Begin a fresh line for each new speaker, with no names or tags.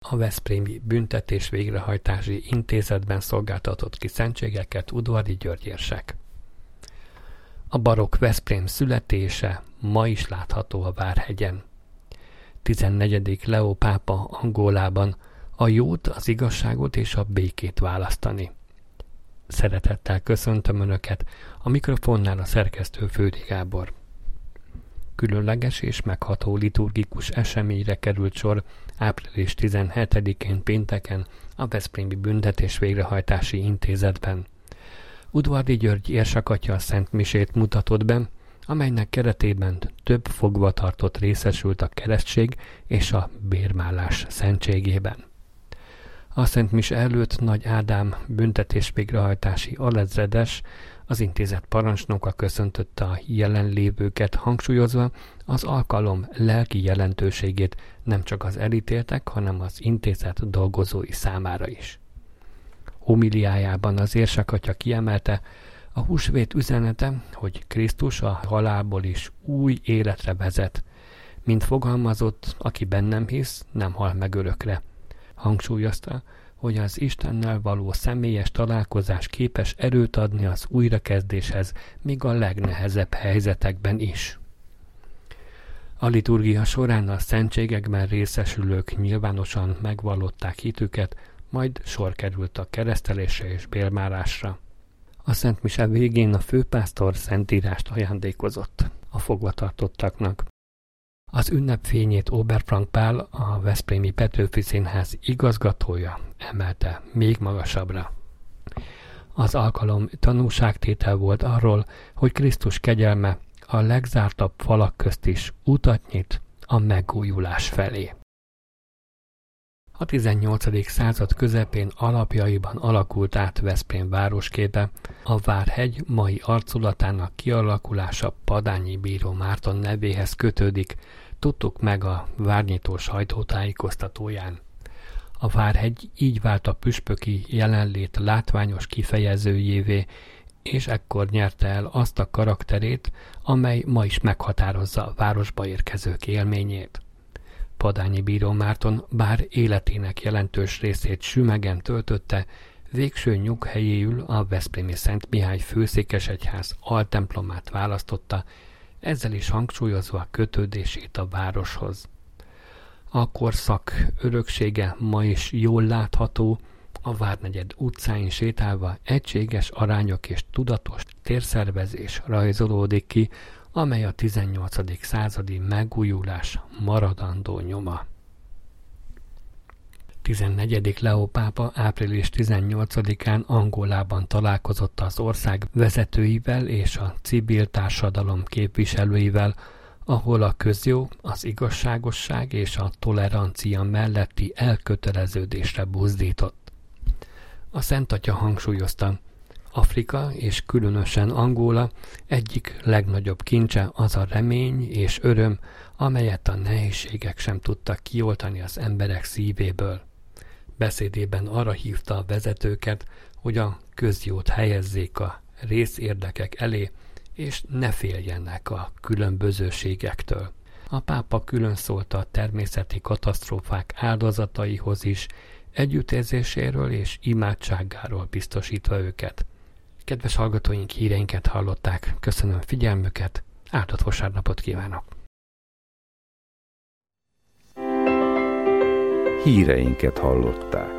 a Veszprémi Büntetés Végrehajtási Intézetben szolgáltatott ki szentségeket Udvardi György érsek. A barokk Veszprém születése ma is látható a Várhegyen. 14. Leó pápa Angolában a jót, az igazságot és a békét választani. Szeretettel köszöntöm Önöket, a mikrofonnál a szerkesztő Fődi Gábor. Különleges és megható liturgikus eseményre került sor április 17-én pénteken a Veszprémi Büntetés Végrehajtási Intézetben. Udvardi György érsakatya a Szent Misét mutatott be, amelynek keretében több fogvatartott részesült a keresztség és a bérmálás szentségében. A Szent Mise előtt Nagy Ádám büntetésvégrehajtási alezredes, az intézet parancsnoka köszöntötte a jelenlévőket, hangsúlyozva az alkalom lelki jelentőségét nem csak az elítéltek, hanem az intézet dolgozói számára is. Homiliájában az érsakatya kiemelte, a húsvét üzenete, hogy Krisztus a halálból is új életre vezet. Mint fogalmazott, aki bennem hisz, nem hal meg örökre. Hangsúlyozta, hogy az Istennel való személyes találkozás képes erőt adni az újrakezdéshez, még a legnehezebb helyzetekben is. A liturgia során a szentségekben részesülők nyilvánosan megvallották hitüket, majd sor került a keresztelésre és bérmálásra. A Szent Mise végén a főpásztor szentírást ajándékozott a fogvatartottaknak. Az ünnep fényét Oberfrank Pál, a Veszprémi Petőfi Színház igazgatója emelte még magasabbra. Az alkalom tanúságtétel volt arról, hogy Krisztus kegyelme a legzártabb falak közt is utat nyit a megújulás felé. A 18. század közepén alapjaiban alakult át Veszprém városképe, a Várhegy mai arculatának kialakulása Padányi bíró Márton nevéhez kötődik, tudtuk meg a várnyitó sajtótájékoztatóján. A Várhegy így vált a püspöki jelenlét látványos kifejezőjévé, és ekkor nyerte el azt a karakterét, amely ma is meghatározza a városba érkezők élményét. Padányi bíró Márton bár életének jelentős részét Sümegen töltötte, végső nyughelyéül a veszprémi Szent Mihály főszékesegyház altemplomát választotta, ezzel is hangsúlyozva kötődését a városhoz. A korszak öröksége ma is jól látható, a Várnegyed utcáin sétálva egységes arányok és tudatos térszervezés rajzolódik ki, amely a 18. századi megújulás maradandó nyoma. 14. Leó pápa április 18-án Angolában találkozott az ország vezetőivel és a civil társadalom képviselőivel, ahol a közjó, az igazságosság és a tolerancia melletti elköteleződésre buzdított. A Szent Atya hangsúlyozta, Afrika és különösen Angola egyik legnagyobb kincse az a remény és öröm, amelyet a nehézségek sem tudtak kioltani az emberek szívéből. Beszédében arra hívta a vezetőket, hogy a közjót helyezzék a részérdekek elé, és ne féljenek a különbözőségektől. A pápa külön szólt a természeti katasztrófák áldozataihoz is, együttérzéséről és imádságáról biztosítva őket. Kedves hallgatóink, híreinket hallották, köszönöm figyelmüket, áldott vasárnapot kívánok!
Híreinket hallották.